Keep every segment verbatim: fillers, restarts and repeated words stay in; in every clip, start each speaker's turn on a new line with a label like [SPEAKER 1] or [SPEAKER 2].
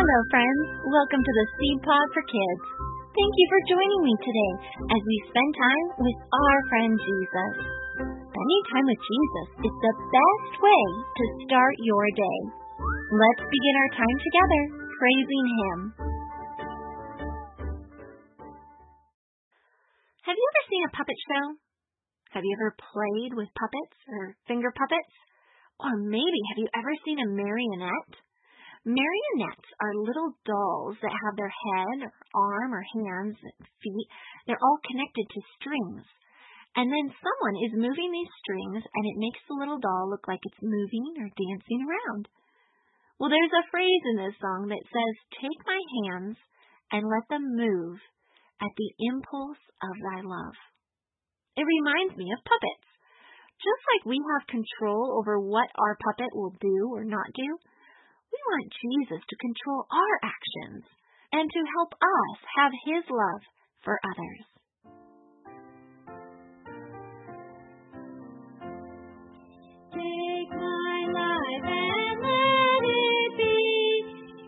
[SPEAKER 1] Hello, friends. Welcome to the Seed Pod for Kids. Thank you for joining me today as we spend time with our friend Jesus. Spending time with Jesus is the best way to start your day. Let's begin our time together praising Him. Have you ever seen a puppet show? Have you ever played with puppets or finger puppets? Or maybe have you ever seen a marionette? Marionettes are little dolls that have their head, or arm, or hands, feet. They're all connected to strings. And then someone is moving these strings, and it makes the little doll look like it's moving or dancing around. Well, there's a phrase in this song that says, "Take my hands and let them move at the impulse of thy love." It reminds me of puppets. Just like we have control over what our puppet will do or not do, we want Jesus to control our actions and to help us have His love for others.
[SPEAKER 2] Take my life and let it be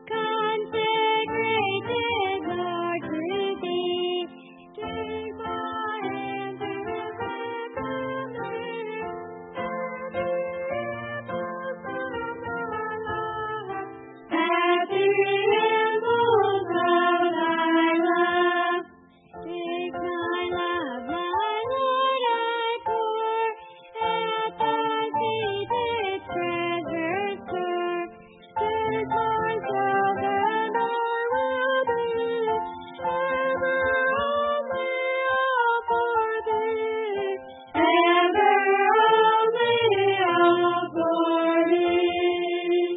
[SPEAKER 2] consecrated, Lord, to Thee. Take my hands and let them move at the impulse of Thy love. At the impulse of Thy love. Take my love, my Lord, I pour at Thy feet its treasure store. Take myself and I will be ever only all for Thee. Ever only all for Thee.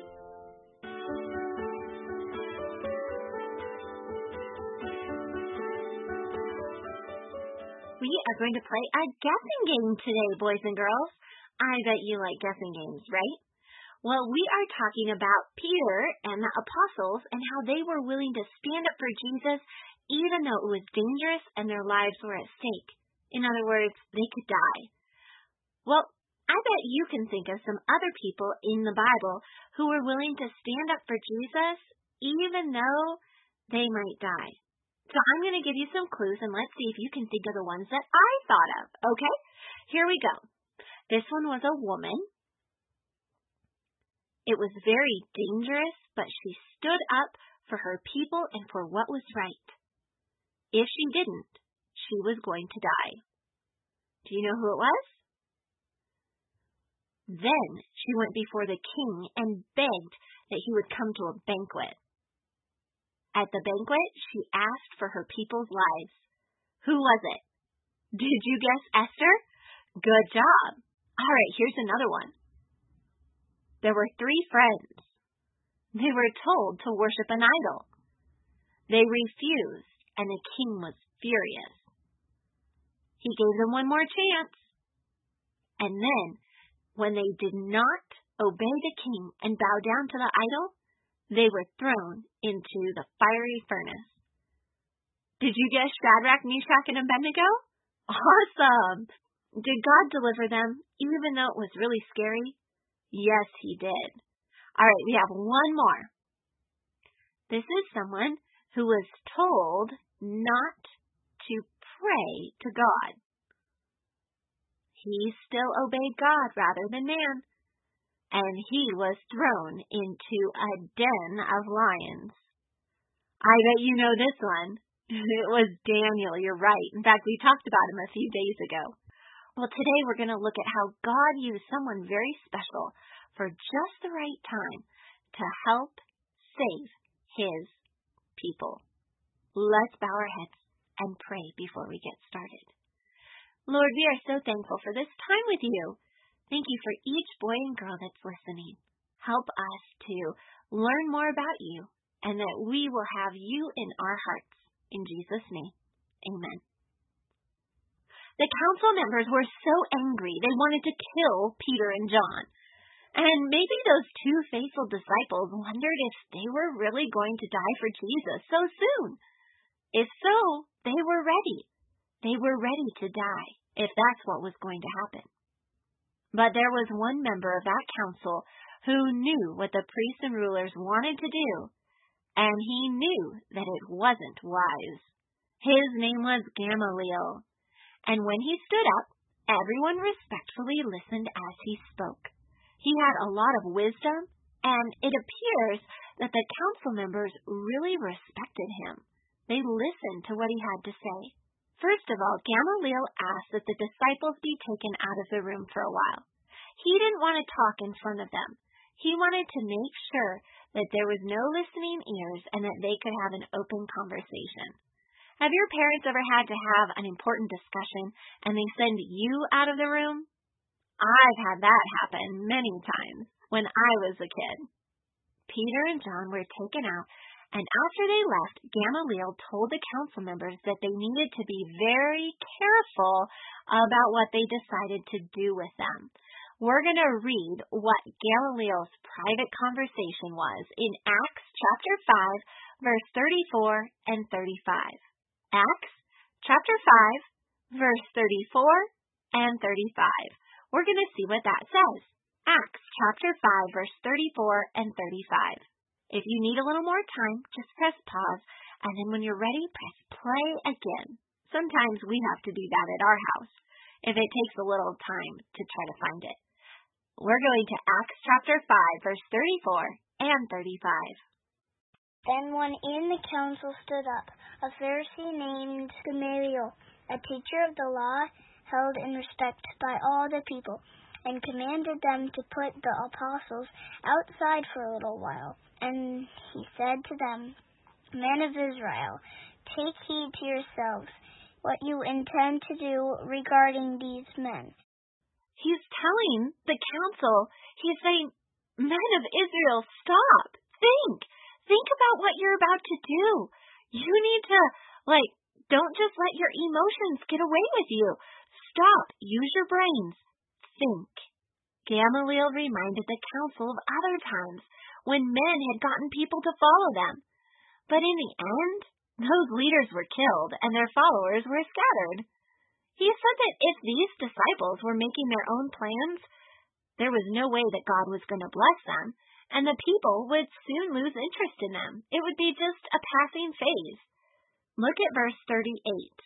[SPEAKER 1] We are going to play a guessing game today, boys and girls. I bet you like guessing games, right? Well, we are talking about Peter and the apostles and how they were willing to stand up for Jesus even though it was dangerous and their lives were at stake. In other words, they could die. Well, I bet you can think of some other people in the Bible who were willing to stand up for Jesus even though they might die. So I'm going to give you some clues, and let's see if you can think of the ones that I thought of, okay? Here we go. This one was a woman. It was very dangerous, but she stood up for her people and for what was right. If she didn't, she was going to die. Do you know who it was? Then she went before the king and begged that he would come to a banquet. At the banquet, she asked for her people's lives. Who was it? Did you guess Esther? Good job. All right, here's another one. There were three friends. They were told to worship an idol. They refused, and the king was furious. He gave them one more chance. And then, when they did not obey the king and bow down to the idol, they were thrown into the fiery furnace. Did you guess Shadrach, Meshach, and Abednego? Awesome! Did God deliver them even though it was really scary? Yes, He did. All right, we have one more. This is someone who was told not to pray to God. He still obeyed God rather than man. And he was thrown into a den of lions. I bet you know this one. It was Daniel, you're right. In fact, we talked about him a few days ago. Well, today we're going to look at how God used someone very special for just the right time to help save His people. Let's bow our heads and pray before we get started. Lord, we are so thankful for this time with you. Thank you for each boy and girl that's listening. Help us to learn more about you and that we will have you in our hearts. In Jesus' name, amen. The council members were so angry they wanted to kill Peter and John. And maybe those two faithful disciples wondered if they were really going to die for Jesus so soon. If so, they were ready. They were ready to die if that's what was going to happen. But there was one member of that council who knew what the priests and rulers wanted to do, and he knew that it wasn't wise. His name was Gamaliel, and when he stood up, everyone respectfully listened as he spoke. He had a lot of wisdom, and it appears that the council members really respected him. They listened to what he had to say. First of all, Gamaliel asked that the disciples be taken out of the room for a while. He didn't want to talk in front of them. He wanted to make sure that there was no listening ears and that they could have an open conversation. Have your parents ever had to have an important discussion and they send you out of the room? I've had that happen many times when I was a kid. Peter and John were taken out, and after they left, Gamaliel told the council members that they needed to be very careful about what they decided to do with them. We're going to read what Gamaliel's private conversation was in Acts chapter five, verse thirty-four and thirty-five. Acts chapter five, verse thirty-four and thirty-five. We're going to see what that says. Acts chapter five, verse thirty-four and thirty-five. If you need a little more time, just press pause, and then when you're ready, press play again. Sometimes we have to do that at our house, if it takes a little time to try to find it. We're going to Acts chapter five, verse thirty-four and thirty-five.
[SPEAKER 3] Then one in the council stood up, a Pharisee named Gamaliel, a teacher of the law held in respect by all the people, and commanded them to put the apostles outside for a little while. And he said to them, Men of Israel, take heed to yourselves what you intend to do regarding these men.
[SPEAKER 1] He's telling the council, he's saying, Men of Israel, stop, think, think about what you're about to do. You need to, like, don't just let your emotions get away with you. Stop, use your brains, think. Gamaliel reminded the council of other times when men had gotten people to follow them. But in the end, those leaders were killed and their followers were scattered. He said that if these disciples were making their own plans, there was no way that God was going to bless them, and the people would soon lose interest in them. It would be just a passing phase. Look at verse thirty-eight.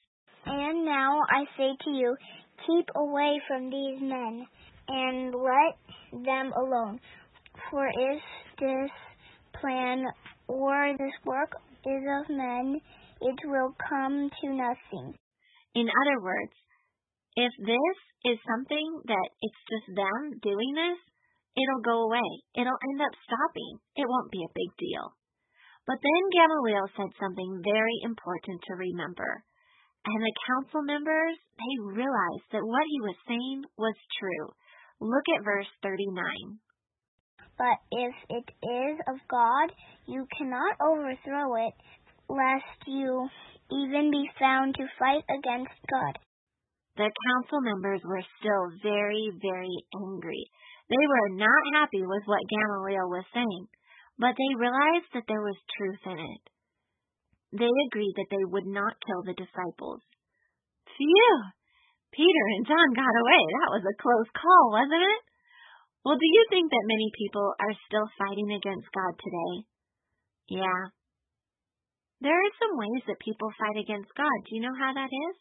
[SPEAKER 3] And now I say to you, keep away from these men, and let them alone. For if this plan or this work is of men, it will come to nothing.
[SPEAKER 1] In other words, if this is something that it's just them doing this, it'll go away. It'll end up stopping. It won't be a big deal. But then Gamaliel said something very important to remember. And the council members, they realized that what he was saying was true. Look at verse thirty-nine.
[SPEAKER 3] But if it is of God, you cannot overthrow it, lest you even be found to fight against God.
[SPEAKER 1] The council members were still very, very angry. They were not happy with what Gamaliel was saying, but they realized that there was truth in it. They agreed that they would not kill the disciples. Phew! Peter and John got away. That was a close call, wasn't it? Well, do you think that many people are still fighting against God today? Yeah. There are some ways that people fight against God. Do you know how that is?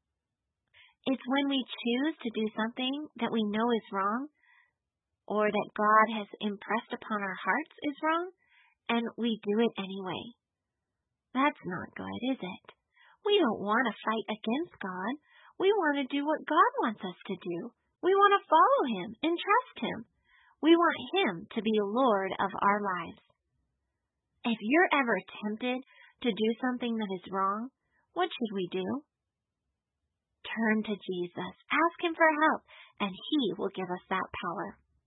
[SPEAKER 1] It's when we choose to do something that we know is wrong, or that God has impressed upon our hearts is wrong, and we do it anyway. That's not good, is it? We don't want to fight against God. We want to do what God wants us to do. We want to follow Him and trust Him. We want Him to be Lord of our lives. If you're ever tempted to do something that is wrong, what should we do? Turn to Jesus. Ask Him for help, and He will give us that power.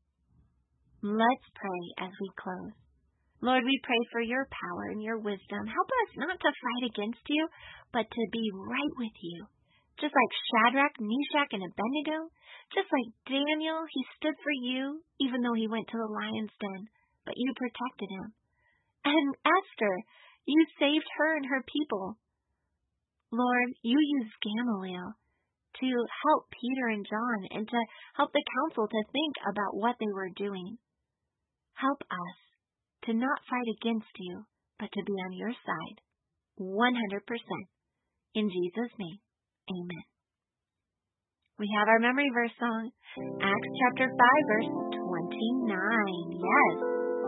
[SPEAKER 1] Let's pray as we close. Lord, we pray for your power and your wisdom. Help us not to fight against you, but to be right with you. Just like Shadrach, Meshach, and Abednego, just like Daniel, he stood for you, even though he went to the lion's den, but you protected him. And Esther, you saved her and her people. Lord, you used Gamaliel to help Peter and John and to help the council to think about what they were doing. Help us to not fight against you, but to be on your side, one hundred percent. In Jesus' name, amen. We have our memory verse song, Acts chapter five, verse twenty-nine. Yes.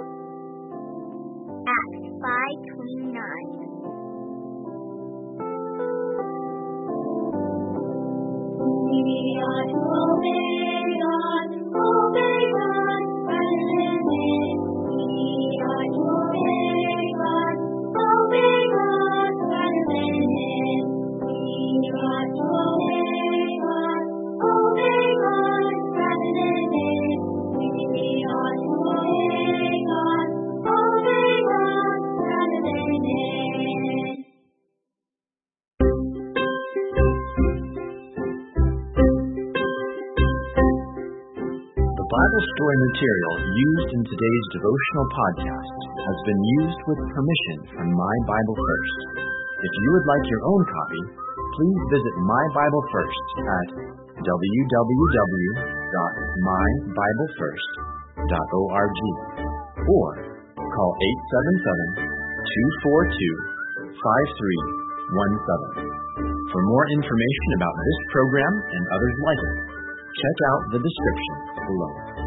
[SPEAKER 3] Acts five twenty-nine.
[SPEAKER 2] We are to obey God, obey God, rather than men. We are to obey God, obey God, rather than men. We are to obey God, obey God, rather than men. We are to obey God, obey God, rather than men.
[SPEAKER 4] The Bible story material used in today's devotional podcast has been used with permission from My Bible First. If you would like your own copy, please visit My Bible First at w w w dot my bible first dot org or call eight seven seven, two four two, five three one seven. For more information about this program and others like it, check out the description below.